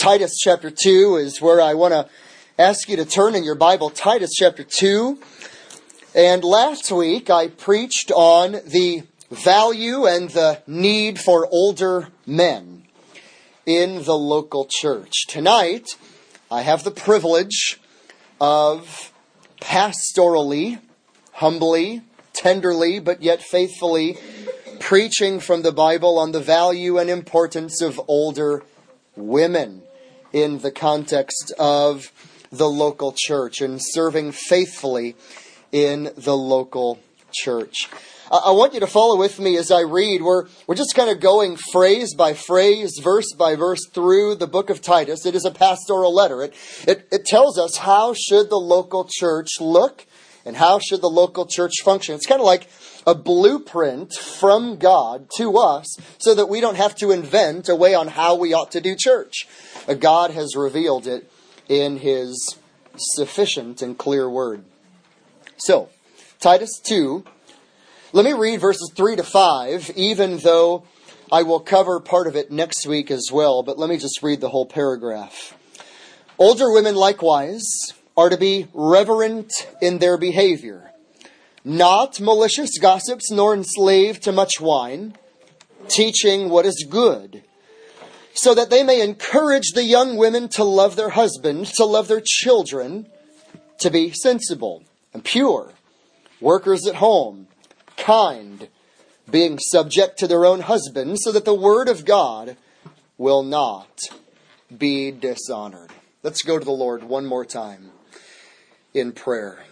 Titus chapter 2 is where I want to ask you to turn in your Bible. Titus chapter 2. And last week I preached on the value and the need for older men in the local church. Tonight I have the privilege of pastorally, humbly, tenderly, but yet faithfully preaching from the Bible on the value and importance of older women in the context of the local church and serving faithfully in the local church. I want you to follow with me as I read. We're just kind of going phrase by phrase, verse by verse through the book of Titus. It is a pastoral letter. It tells us how should the local church look and how should the local church function. It's kind of like a blueprint from God to us so that we don't have to invent a way on how we ought to do church. God has revealed it in His sufficient and clear word. So, Titus 2, let me read verses 3 to 5, even though I will cover part of it next week as well, but let me just read the whole paragraph. Older women likewise are to be reverent in their behavior, not malicious gossips, nor enslaved to much wine, teaching what is good, so that they may encourage the young women to love their husbands, to love their children, to be sensible and pure, workers at home, kind, being subject to their own husbands, so that the word of God will not be dishonored. Let's go to the Lord one more time in prayer.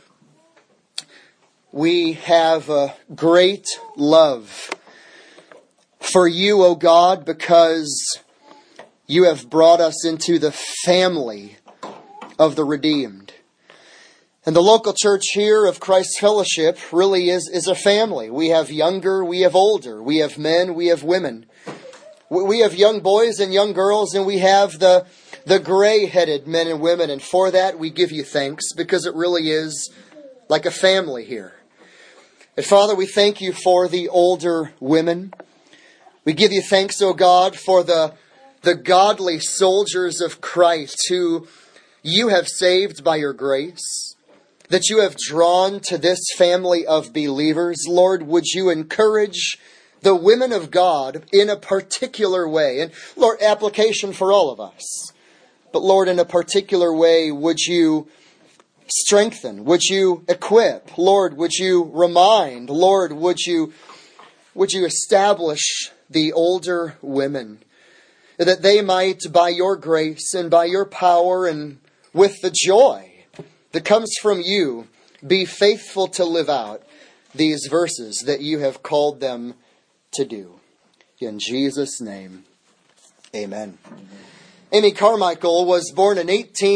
We have a great love for you, O God, because you have brought us into the family of the redeemed. And the local church here of Christ's Fellowship really is a family. We have younger, we have older, we have men, we have women. We have young boys and young girls, and we have the gray-headed men and women. And for that we give you thanks, because it really is like a family here. And Father, we thank you for the older women. We give you thanks, O God, for the godly soldiers of Christ who you have saved by your grace, that you have drawn to this family of believers. Lord, would you encourage the women of God in a particular way? And Lord, application for all of us. But Lord, in a particular way, would you strengthen? Would you equip? Lord, would you remind? Lord, would you establish the older women, that they might, by your grace and by your power and with the joy that comes from you, be faithful to live out these verses that you have called them to do. In Jesus' name, amen. Amy Carmichael was born in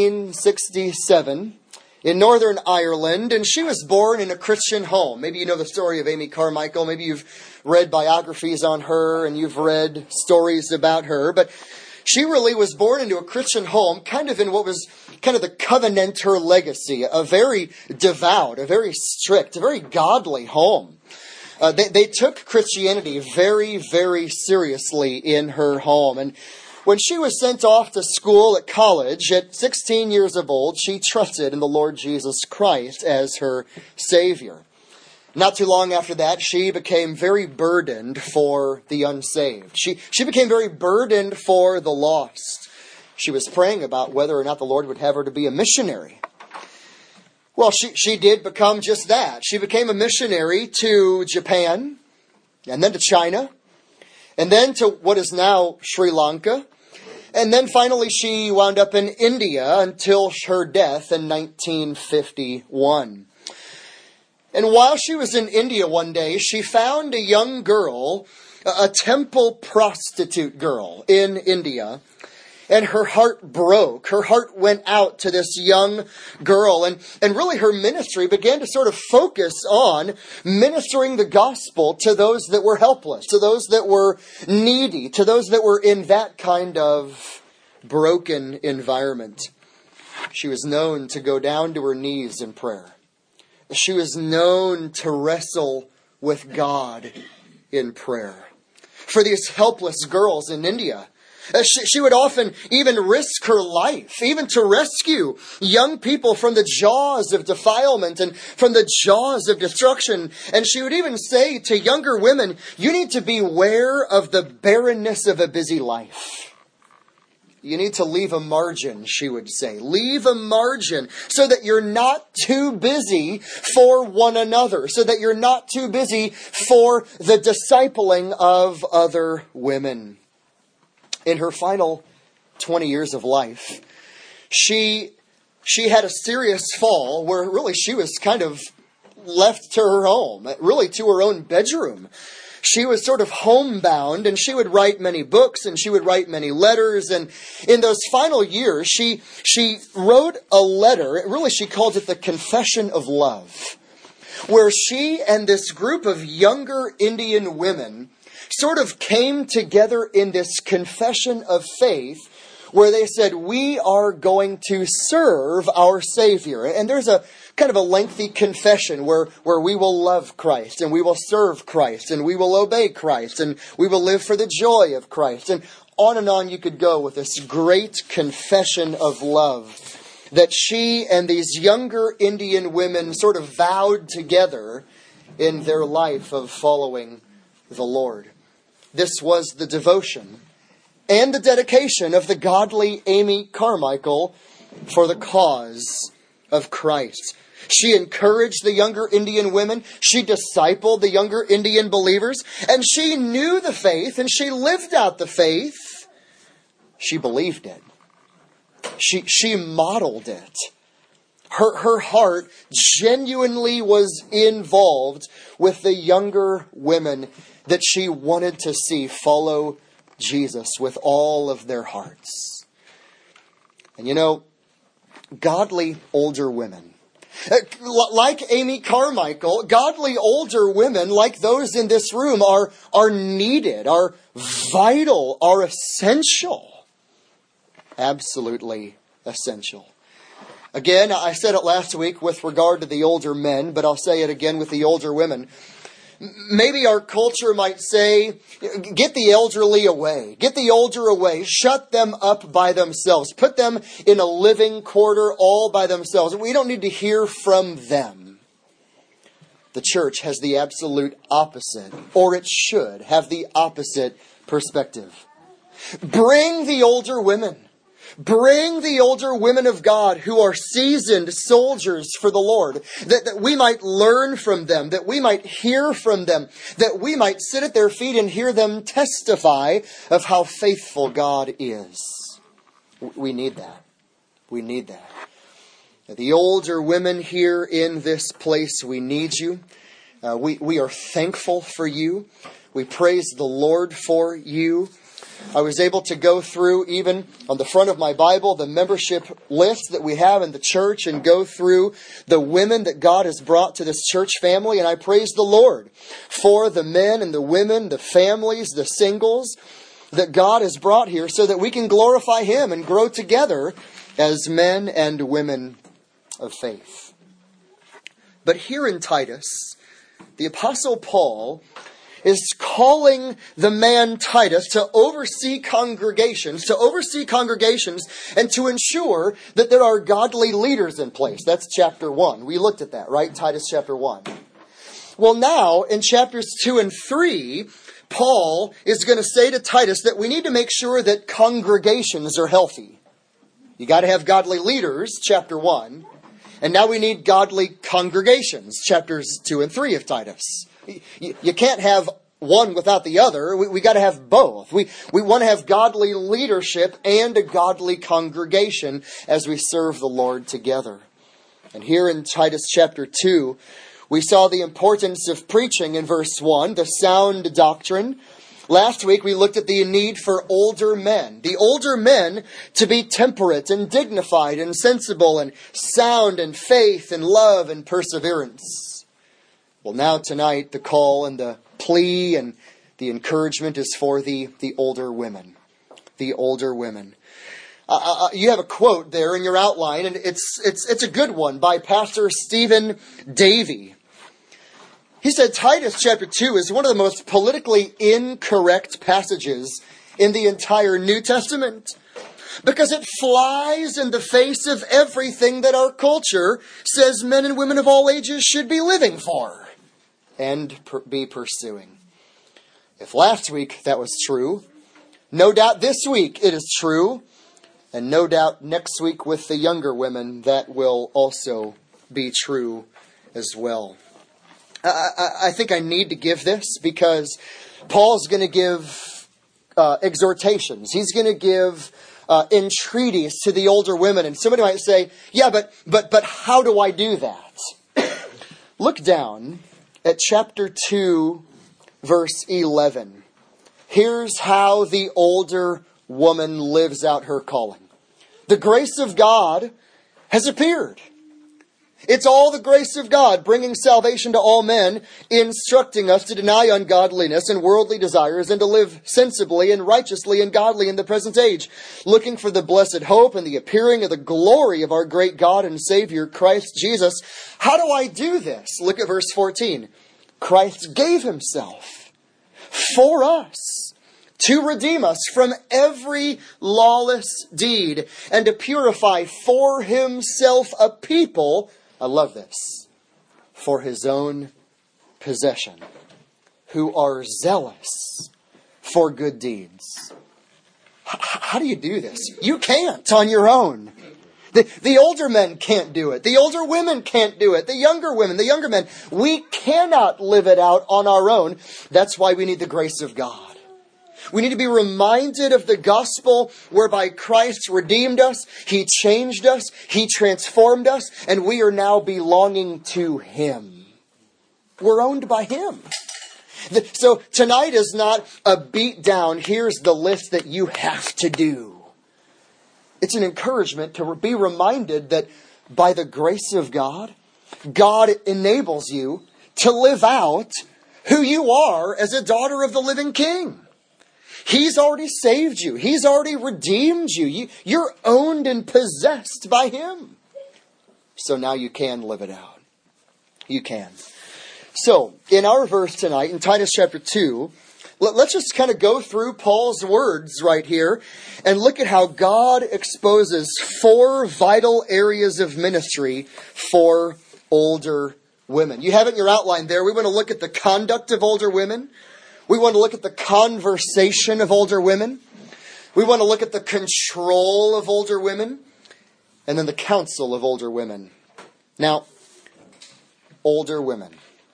1867 in Northern Ireland, and she was born in a Christian home. Maybe you know the story of Amy Carmichael. Maybe you've read biographies on her and you've read stories about her. But she really was born into a Christian home, kind of in what was kind of the Covenanter legacy, a very devout, a very strict, a very godly home. They took Christianity very, very seriously in her home. And when she was sent off to school at college at 16 years of old, she trusted in the Lord Jesus Christ as her Savior. Not too long after that, she became very burdened for the unsaved. She became very burdened for the lost. She was praying about whether or not the Lord would have her to be a missionary. Well, she did become just that. She became a missionary to Japan, and then to China, and then to what is now Sri Lanka. And then finally she wound up in India until her death in 1951. And while she was in India one day, she found a young girl, a temple prostitute girl in India. And her heart broke. Her heart went out to this young girl. And really her ministry began to sort of focus on ministering the gospel to those that were helpless, to those that were needy, to those that were in that kind of broken environment. She was known to go down to her knees in prayer. She was known to wrestle with God in prayer. For these helpless girls in India, She would often even risk her life, even to rescue young people from the jaws of defilement and from the jaws of destruction. And she would even say to younger women, you need to beware of the barrenness of a busy life. You need to leave a margin, she would say. Leave a margin so that you're not too busy for one another, so that you're not too busy for the discipling of other women. In her final 20 years of life, she had a serious fall where really she was kind of left to her home, really to her own bedroom. She was sort of homebound, and she would write many books and she would write many letters. And in those final years, she wrote a letter. Really, she called it the Confession of Love, where she and this group of younger Indian women sort of came together in this confession of faith, where they said, we are going to serve our Savior. And there's a kind of a lengthy confession where we will love Christ and we will serve Christ and we will obey Christ and we will live for the joy of Christ. And on you could go with this great confession of love that she and these younger Indian women sort of vowed together in their life of following the Lord. This was the devotion and the dedication of the godly Amy Carmichael for the cause of Christ. She encouraged the younger Indian women. She discipled the younger Indian believers. And she knew the faith and she lived out the faith. She believed it. She modeled it. Her heart genuinely was involved with the younger women that she wanted to see follow Jesus with all of their hearts. And you know, godly older women, like Amy Carmichael, godly older women like those in this room are needed, are vital, are essential. Absolutely essential. Again, I said it last week with regard to the older men, but I'll say it again with the older women. Maybe our culture might say, get the elderly away. Get the older away. Shut them up by themselves. Put them in a living quarter all by themselves. We don't need to hear from them. The church has the absolute opposite, or it should have the opposite perspective. Bring the older women. Bring the older women of God who are seasoned soldiers for the Lord, that we might learn from them, that we might hear from them, that we might sit at their feet and hear them testify of how faithful God is. We need that. We need that. The older women here in this place, we need you. We are thankful for you. We praise the Lord for you. I was able to go through, even on the front of my Bible, the membership list that we have in the church and go through the women that God has brought to this church family. And I praise the Lord for the men and the women, the families, the singles that God has brought here so that we can glorify Him and grow together as men and women of faith. But here in Titus, the Apostle Paul is calling the man Titus to oversee congregations and to ensure that there are godly leaders in place. That's chapter 1. We looked at that, right? Titus chapter 1. Well, now in chapters 2 and 3, Paul is going to say to Titus that we need to make sure that congregations are healthy. You got to have godly leaders, chapter 1. And now we need godly congregations, chapters 2 and 3 of Titus. You can't have one without the other. We got to have both. We want to have godly leadership and a godly congregation as we serve the Lord together. And here in Titus chapter 2, we saw the importance of preaching in verse 1, the sound doctrine. Last week we looked at the need for older men. The older men to be temperate and dignified and sensible and sound in faith and love and perseverance. Well, now tonight the call and the plea and the encouragement is for the older women. The older women. You have a quote there in your outline, and it's a good one by Pastor Stephen Davey. He said Titus chapter 2 is one of the most politically incorrect passages in the entire New Testament. Because it flies in the face of everything that our culture says men and women of all ages should be living for and be pursuing. If last week that was true, no doubt this week it is true, and no doubt next week with the younger women that will also be true as well. I think I need to give this because Paul's going to give exhortations. He's going to give entreaties to the older women. And somebody might say, yeah, but how do I do that? Look down at chapter 2, verse 11. Here's how the older woman lives out her calling. The grace of God has appeared. It's all the grace of God, bringing salvation to all men, instructing us to deny ungodliness and worldly desires, and to live sensibly and righteously and godly in the present age, looking for the blessed hope and the appearing of the glory of our great God and Savior, Christ Jesus. How do I do this? Look at verse 14. Christ gave himself for us to redeem us from every lawless deed and to purify for himself a people, I love this, for his own possession, who are zealous for good deeds. How do you do this? You can't on your own. The older men can't do it. The older women can't do it. The younger women, the younger men, we cannot live it out on our own. That's why we need the grace of God. We need to be reminded of the gospel whereby Christ redeemed us, he changed us, he transformed us, and we are now belonging to him. We're owned by him. So tonight is not a beat down, here's the list that you have to do. It's an encouragement to be reminded that by the grace of God, God enables you to live out who you are as a daughter of the living King. He's already saved you. He's already redeemed you. You're owned and possessed by him. So now you can live it out. You can. So, in our verse tonight, in Titus chapter 2, let's just kind of go through Paul's words right here and look at how God exposes 4 vital areas of ministry for older women. You have it in your outline there. We want to look at the conduct of older women. We want to look at the conversation of older women. We want to look at the control of older women. And then the counsel of older women. Now, older women.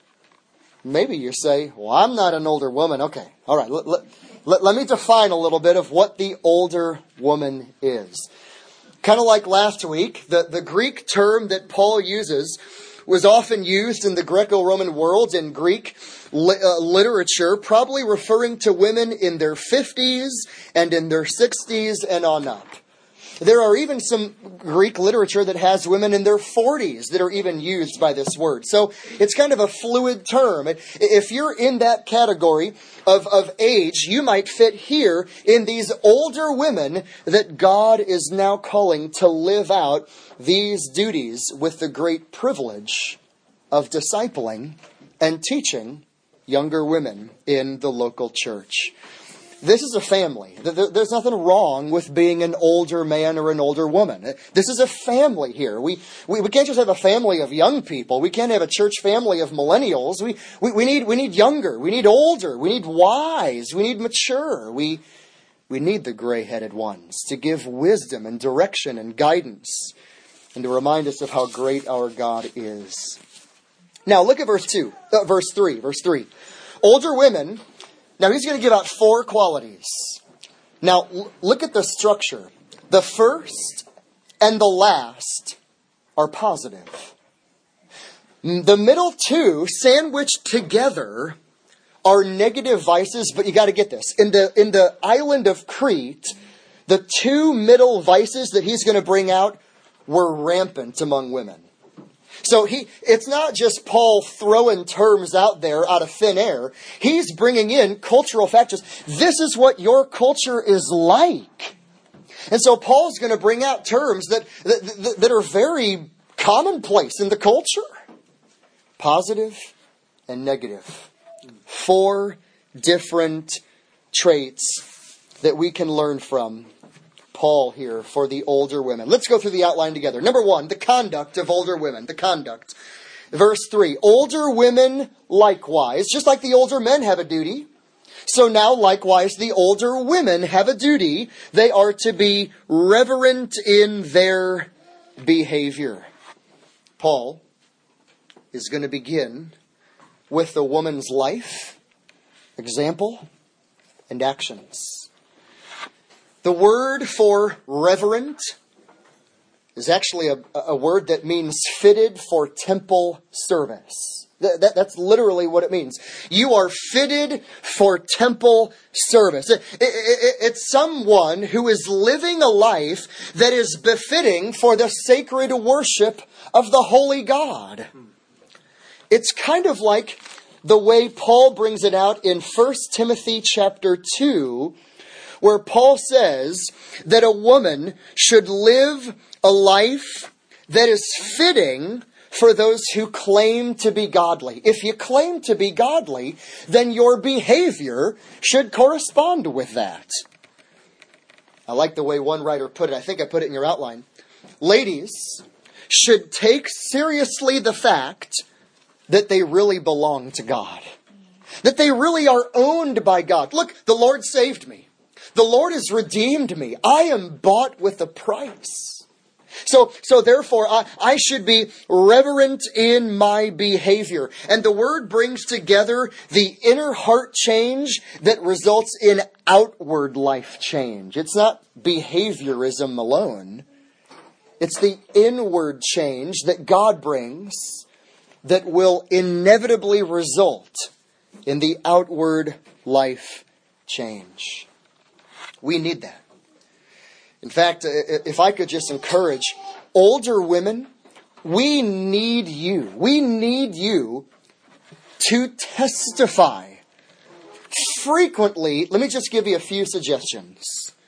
Maybe you say, well, I'm not an older woman. Okay, all right. Let me define a little bit of what the older woman is. Kind of like last week, the Greek term that Paul uses was often used in the Greco-Roman world in Greek literature, probably referring to women in their 50s and in their 60s and on up. There are even some Greek literature that has women in their 40s that are even used by this word. So it's kind of a fluid term. If you're in that category of age, you might fit here in these older women that God is now calling to live out these duties with the great privilege of discipling and teaching younger women in the local church. This is a family. There's nothing wrong with being an older man or an older woman. This is a family here. We can't just have a family of young people. We can't have a church family of millennials. We need younger. We need older. We need wise. We need mature. We need the gray-headed ones to give wisdom and direction and guidance and to remind us of how great our God is. Now look at verse 3. Older women. Now, he's going to give out 4 qualities. Now, look at the structure. The first and the last are positive. The middle 2, sandwiched together, are negative vices, but you got to get this. In the island of Crete, the 2 middle vices that he's going to bring out were rampant among women. So it's not just Paul throwing terms out there out of thin air. He's bringing in cultural factors. This is what your culture is like. And so Paul's going to bring out terms that are very commonplace in the culture. Positive and negative. 4 different traits that we can learn from Paul here for the older women. Let's go through the outline together. Number 1, the conduct of older women. The conduct. Verse 3, older women likewise, just like the older men have a duty, so now likewise the older women have a duty. They are to be reverent in their behavior. Paul is going to begin with the woman's life, example, and actions. The word for reverent is actually a word that means fitted for temple service. That's literally what it means. You are fitted for temple service. It's someone who is living a life that is befitting for the sacred worship of the holy God. It's kind of like the way Paul brings it out in 1 Timothy chapter 2, where Paul says that a woman should live a life that is fitting for those who claim to be godly. If you claim to be godly, then your behavior should correspond with that. I like the way one writer put it. I think I put it in your outline. Ladies should take seriously the fact that they really belong to God. That they really are owned by God. Look, the Lord saved me. The Lord has redeemed me. I am bought with a price. So therefore, I should be reverent in my behavior. And the word brings together the inner heart change that results in outward life change. It's not behaviorism alone. It's the inward change that God brings that will inevitably result in the outward life change. We need that. In fact, if I could just encourage older women, we need you. We need you to testify frequently. Let me just give you a few suggestions.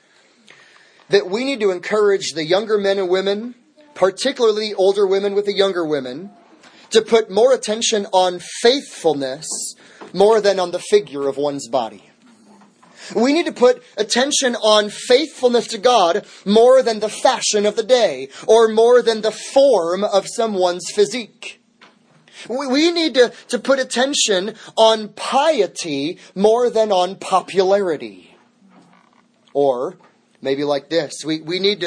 That we need to encourage the younger men and women, particularly older women with the younger women, to put more attention on faithfulness more than on the figure of one's body. We need to put attention on faithfulness to God more than the fashion of the day or more than the form of someone's physique. We need to put attention on piety more than on popularity. Or maybe like this, we need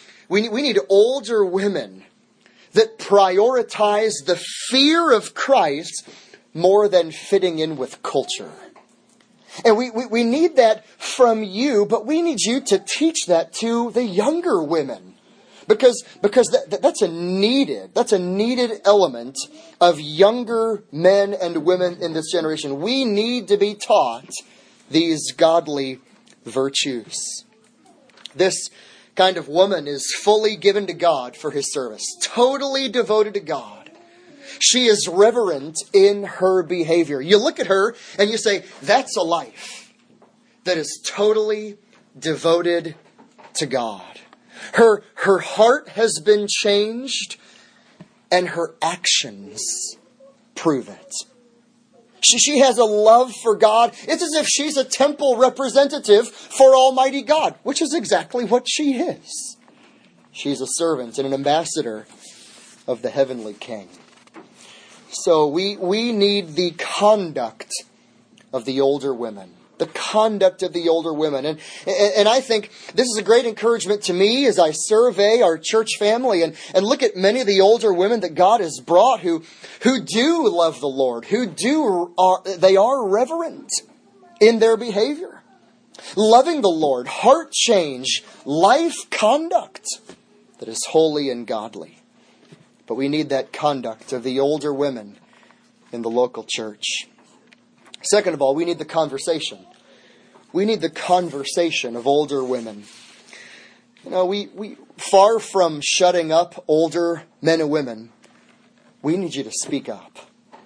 older women that prioritize the fear of Christ more than fitting in with culture. And we need that from you, but we need you to teach that to the younger women. Because that's a needed element of younger men and women in this generation. We need to be taught these godly virtues. This kind of woman is fully given to God for His service, totally devoted to God. She is reverent in her behavior. You look at her and you say, that's a life that is totally devoted to God. Her heart has been changed and her actions prove it. She has a love for God. It's as if she's a temple representative for Almighty God, which is exactly what she is. She's a servant and an ambassador of the heavenly King. So we need the conduct of the older women. The conduct of the older women. And I think this is a great encouragement to me as I survey our church family and look at many of the older women that God has brought who do love the Lord, they are reverent in their behavior. Loving the Lord, heart change, life conduct that is holy and godly. But we need that conduct of the older women in the local church. Second of all, we need the conversation. We need the conversation of older women. You know, we far from shutting up older men and women, we need you to speak up.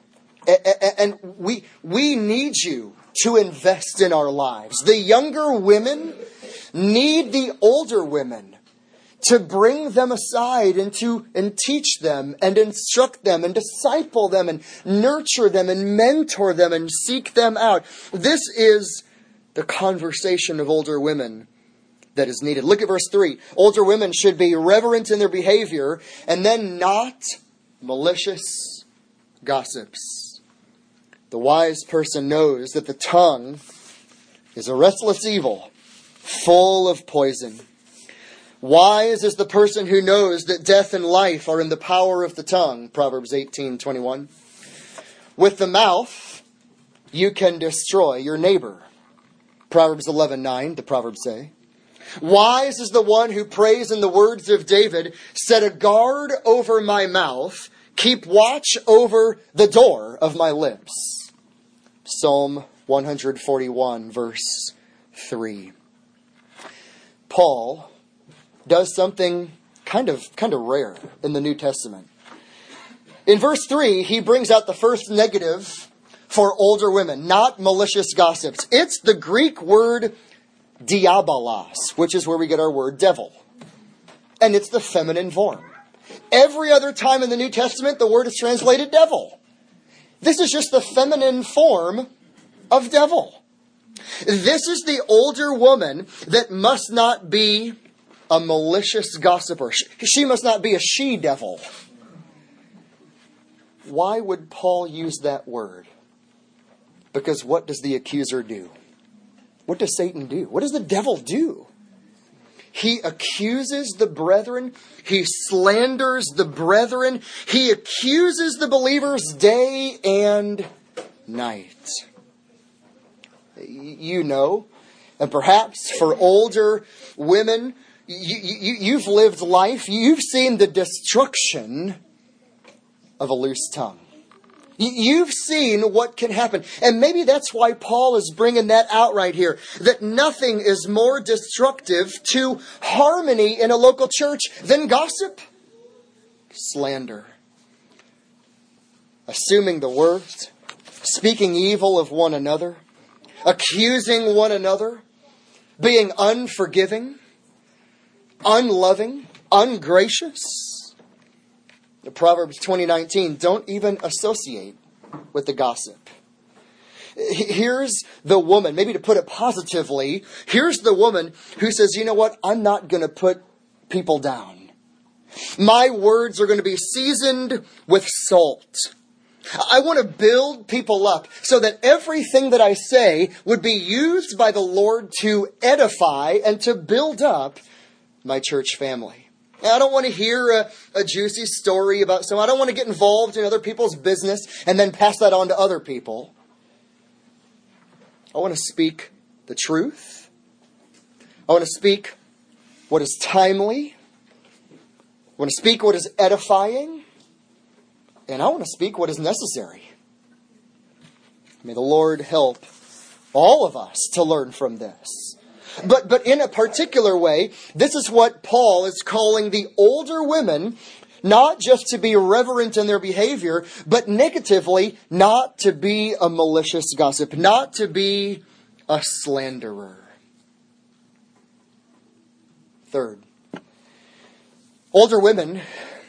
And we need you to invest in our lives. The younger women need the older women to bring them aside and teach them and instruct them and disciple them and nurture them and mentor them and seek them out. This is the conversation of older women that is needed. Look at verse 3. Older women should be reverent in their behavior and then not malicious gossips. The wise person knows that the tongue is a restless evil, full of poison. Wise is the person who knows that death and life are in the power of the tongue. Proverbs 18:21. With the mouth, you can destroy your neighbor. Proverbs 11:9, the Proverbs say. Wise is the one who prays in the words of David, set a guard over my mouth, keep watch over the door of my lips. Psalm 141, verse 3. Paul does something kind of rare in the New Testament. In verse 3, he brings out the first negative for older women, not malicious gossips. It's the Greek word diabolos, which is where we get our word devil. And it's the feminine form. Every other time in the New Testament, the word is translated devil. This is just the feminine form of devil. This is the older woman that must not be a malicious gossiper. She must not be a she-devil. Why would Paul use that word? Because what does the accuser do? What does Satan do? What does the devil do? He accuses the brethren. He slanders the brethren. He accuses the believers day and night. You know, and perhaps for older women, you've lived life. You've seen the destruction of a loose tongue. You've seen what can happen. And maybe that's why Paul is bringing that out right here. That nothing is more destructive to harmony in a local church than gossip. Slander. Assuming the worst. Speaking evil of one another. Accusing one another. Being unforgiving. Unloving. Ungracious. Proverbs 20:19, don't even associate with the gossip. Here's the woman, maybe to put it positively, here's the woman who says, you know what, I'm not going to put people down. My words are going to be seasoned with salt. I want to build people up so that everything that I say would be used by the Lord to edify and to build up my church family. I don't want to hear a juicy story about someone. I don't want to get involved in other people's business and then pass that on to other people. I want to speak the truth. I want to speak what is timely. I want to speak what is edifying. And I want to speak what is necessary. May the Lord help all of us to learn from this. But in a particular way, this is what Paul is calling the older women, not just to be reverent in their behavior, but negatively, not to be a malicious gossip, not to be a slanderer. Third, older women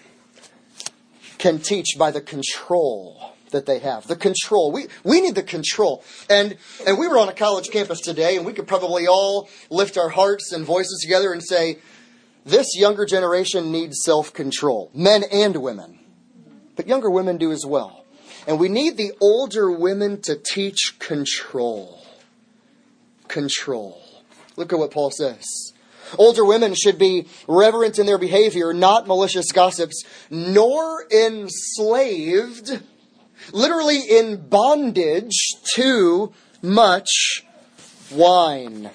can teach by the control that they have. The control. We need the control. And we were on a college campus today, and we could probably all lift our hearts and voices together and say, this younger generation needs self-control. Men and women. But younger women do as well. And we need the older women to teach control. Control. Look at what Paul says. Older women should be reverent in their behavior, not malicious gossips, nor enslaved, literally in bondage to much wine.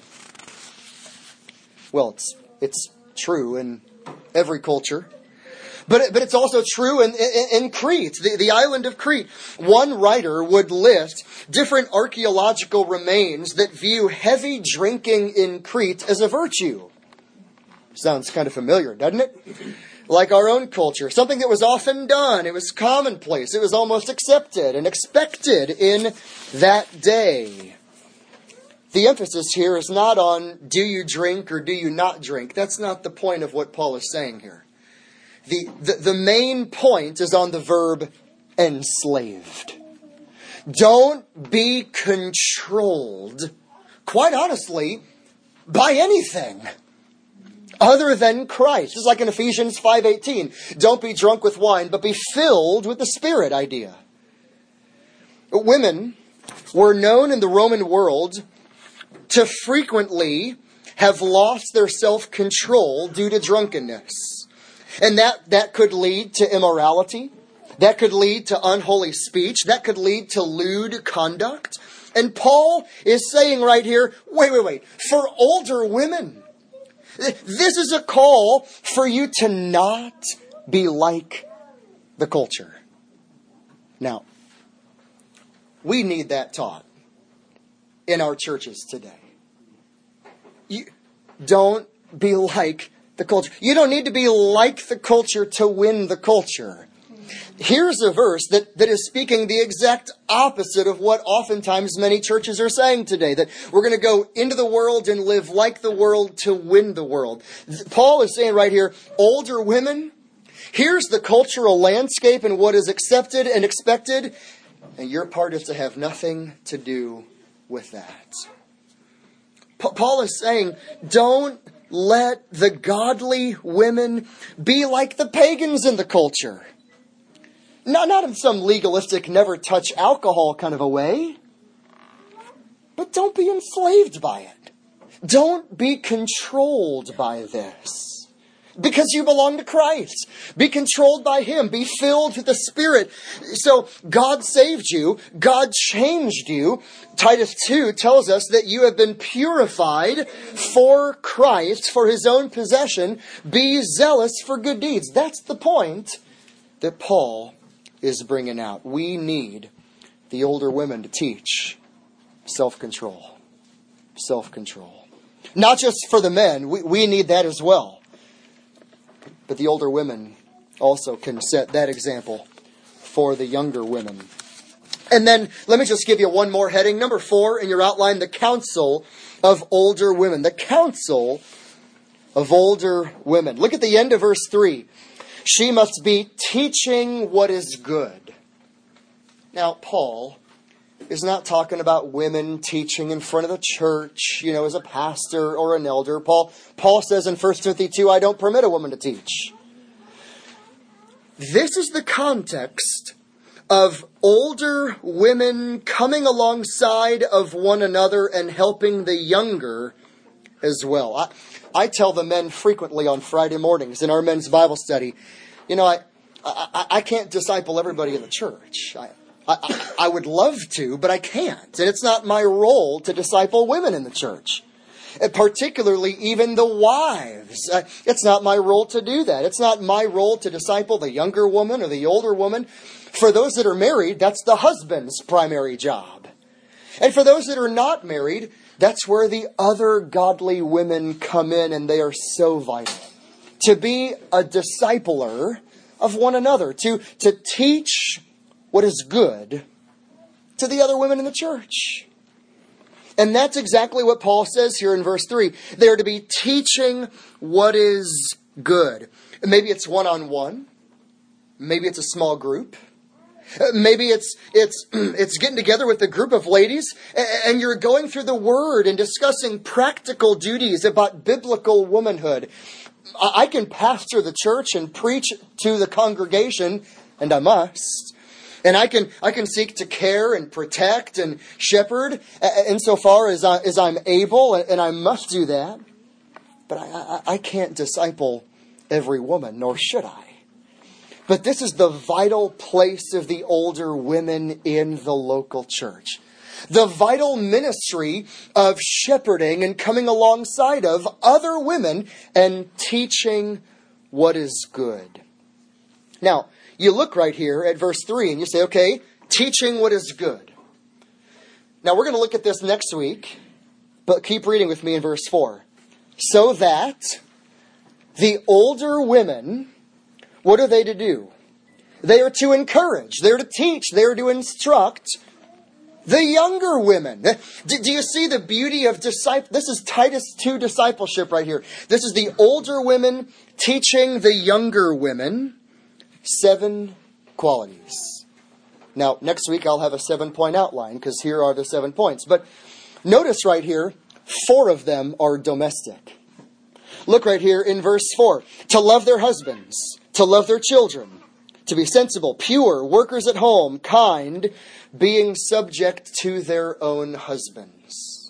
Well, it's true in every culture. But it's also true in Crete, the island of Crete. One writer would list different archaeological remains that view heavy drinking in Crete as a virtue. Sounds kind of familiar, doesn't it? Like our own culture. Something that was often done. It was commonplace. It was almost accepted and expected in that day. The emphasis here is not on do you drink or do you not drink. That's not the point of what Paul is saying here. The main point is on the verb enslaved. Don't be controlled quite honestly, by anything other than Christ. Just like in Ephesians 5:18. Don't be drunk with wine, but be filled with the Spirit idea. Women were known in the Roman world to frequently have lost their self-control due to drunkenness. And that could lead to immorality. That could lead to unholy speech. That could lead to lewd conduct. And Paul is saying right here, wait. For older women, this is a call for you to not be like the culture. Now, we need that taught in our churches today. You don't be like the culture. You don't need to be like the culture to win the culture. Here's a verse that is speaking the exact opposite of what oftentimes many churches are saying today, that we're going to go into the world and live like the world to win the world. Paul is saying right here, older women, here's the cultural landscape and what is accepted and expected, and your part is to have nothing to do with that. Paul is saying, don't let the godly women be like the pagans in the culture. Not in some legalistic, never touch alcohol kind of a way. But don't be enslaved by it. Don't be controlled by this. Because you belong to Christ. Be controlled by Him. Be filled with the Spirit. So God saved you. God changed you. Titus 2 tells us that you have been purified for Christ, for His own possession. Be zealous for good deeds. That's the point that Paul is bringing out. We need the older women to teach self-control. Self-control. Not just for the men. We need that as well. But the older women also can set that example for the younger women. And then, let me just give you one more heading. Number 4 in your outline, the counsel of older women. The counsel of older women. Look at the end of verse 3. She must be teaching what is good. Now, Paul is not talking about women teaching in front of the church, as a pastor or an elder. Paul says in 1 Timothy 2, I don't permit a woman to teach. This is the context of older women coming alongside of one another and helping the younger as well. I tell the men frequently on Friday mornings in our men's Bible study, I can't disciple everybody in the church. I would love to, but I can't. And it's not my role to disciple women in the church. And particularly even the wives. It's not my role to do that. It's not my role to disciple the younger woman or the older woman. For those that are married, that's the husband's primary job. And for those that are not married, that's where the other godly women come in, and they are so vital. To be a discipler of one another. To teach what is good to the other women in the church. And that's exactly what Paul says here in verse 3. They are to be teaching what is good. Maybe it's one-on-one. Maybe it's a small group. Maybe it's getting together with a group of ladies and you're going through the Word and discussing practical duties about biblical womanhood. I can pastor the church and preach to the congregation, and I must. And I can seek to care and protect and shepherd insofar as I'm able, and I must do that. But I can't disciple every woman, nor should I. But this is the vital place of the older women in the local church. The vital ministry of shepherding and coming alongside of other women and teaching what is good. Now, you look right here at verse 3 and you say, okay, teaching what is good. Now, we're going to look at this next week, but keep reading with me in verse 4. So that the older women, what are they to do? They are to encourage, they are to teach, they are to instruct the younger women. Do you see the beauty of disciple? This is Titus 2 discipleship right here. This is the older women teaching the younger women 7 qualities. Now, next week I'll have a 7-point outline because here are the 7 points. But Notice right here, 4 of them are domestic. Look right here in verse 4. To love their husbands, to love their children, to be sensible, pure, workers at home, kind, being subject to their own husbands.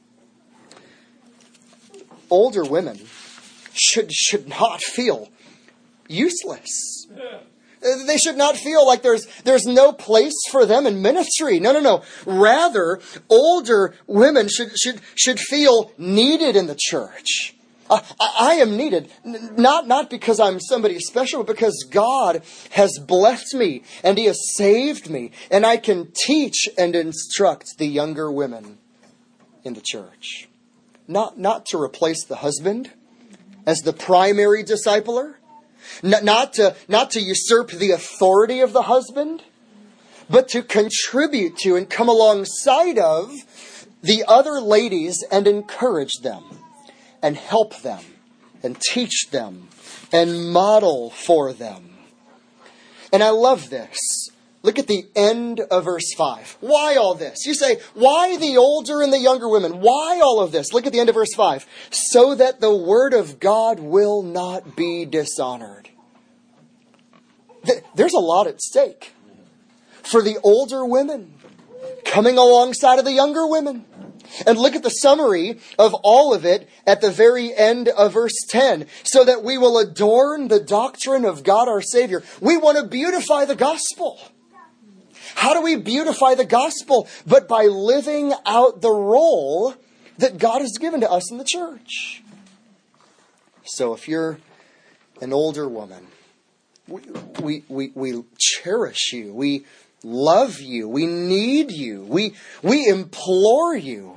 Older women should not feel useless. They should not feel like there's no place for them in ministry. No. Rather, older women should feel needed in the church. I am needed, not because I'm somebody special, but because God has blessed me and He has saved me. And I can teach and instruct the younger women in the church. Not to replace the husband as the primary discipler. Not to usurp the authority of the husband, but to contribute to and come alongside of the other ladies and encourage them and help them and teach them and model for them. And I love this. Look at the end of verse 5. Why all this? You say, why the older and the younger women? Why all of this? Look at the end of verse 5. So that the word of God will not be dishonored. There's a lot at stake for the older women coming alongside of the younger women. And look at the summary of all of it at the very end of verse 10. So that we will adorn the doctrine of God our Savior. We want to beautify the gospel. How do we beautify the gospel? But by living out the role that God has given to us in the church. So if you're an older woman, we cherish you. We love you. We need you. We implore you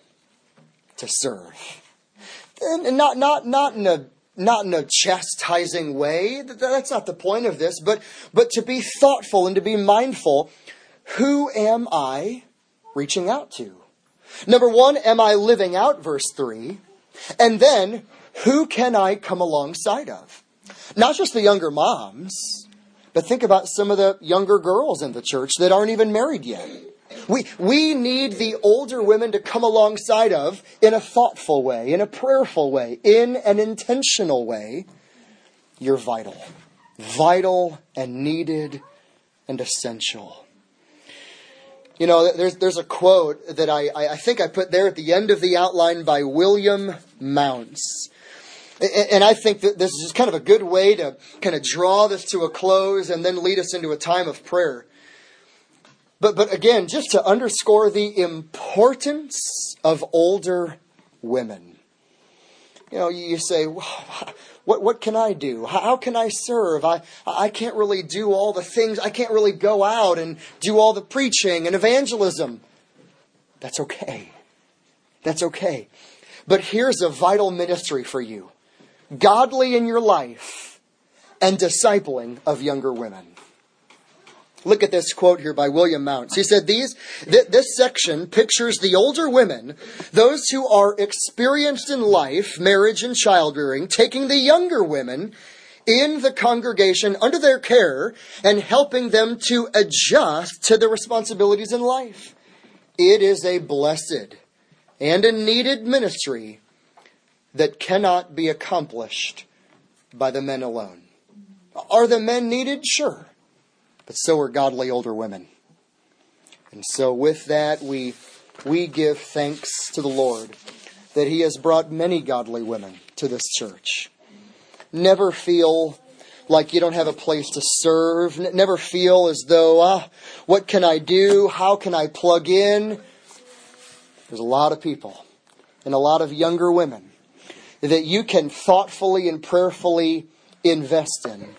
to serve. And not in a chastising way. That's not the point of this. But to be thoughtful and to be mindful. Who am I reaching out to? Number 1, am I living out verse 3? And then, who can I come alongside of? Not just the younger moms, but think about some of the younger girls in the church that aren't even married yet. We need the older women to come alongside of in a thoughtful way, in a prayerful way, in an intentional way. You're vital. Vital and needed and essential. You know, there's a quote that I think I put there at the end of the outline by William Mounce. And I think that this is just kind of a good way to kind of draw this to a close and then lead us into a time of prayer. But again, just to underscore the importance of older women. You know, you say, what can I do? How can I serve? I can't really do all the things. I can't really go out and do all the preaching and evangelism. That's okay. That's okay. But here's a vital ministry for you. Godly in your life and discipling of younger women. Look at this quote here by William Mounce. He said, this section pictures the older women, those who are experienced in life, marriage and childrearing, taking the younger women in the congregation under their care and helping them to adjust to their responsibilities in life. It is a blessed and a needed ministry that cannot be accomplished by the men alone. Are the men needed? Sure. But so are godly older women. And so with that, we give thanks to the Lord that He has brought many godly women to this church. Never feel like you don't have a place to serve. Never feel as though, what can I do? How can I plug in? There's a lot of people and a lot of younger women that you can thoughtfully and prayerfully invest in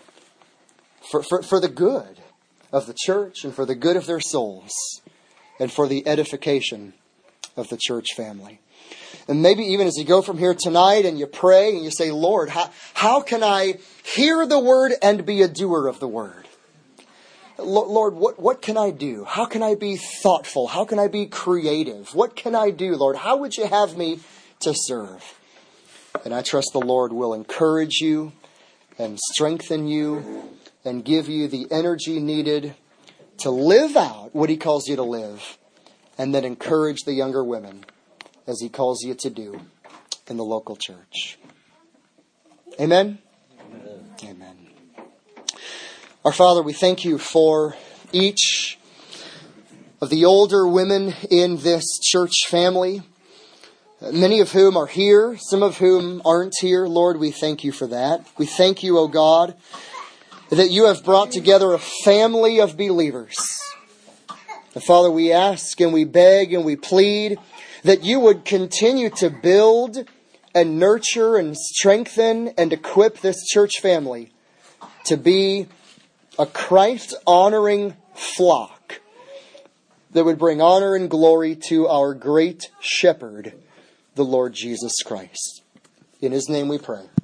for the good of the church and for the good of their souls and for the edification of the church family. And maybe even as you go from here tonight and you pray and you say, Lord, how can I hear the word and be a doer of the word? Lord, what can I do? How can I be thoughtful? How can I be creative? What can I do, Lord? How would you have me to serve? And I trust the Lord will encourage you and strengthen you and give you the energy needed to live out what He calls you to live, and then encourage the younger women as He calls you to do in the local church. Amen? Amen. Our Father, we thank You for each of the older women in this church family, many of whom are here, some of whom aren't here. Lord, we thank You for that. We thank You, O God, that You have brought together a family of believers. And Father, we ask and we beg and we plead that You would continue to build and nurture and strengthen and equip this church family to be a Christ-honoring flock that would bring honor and glory to our great shepherd, the Lord Jesus Christ. In His name we pray.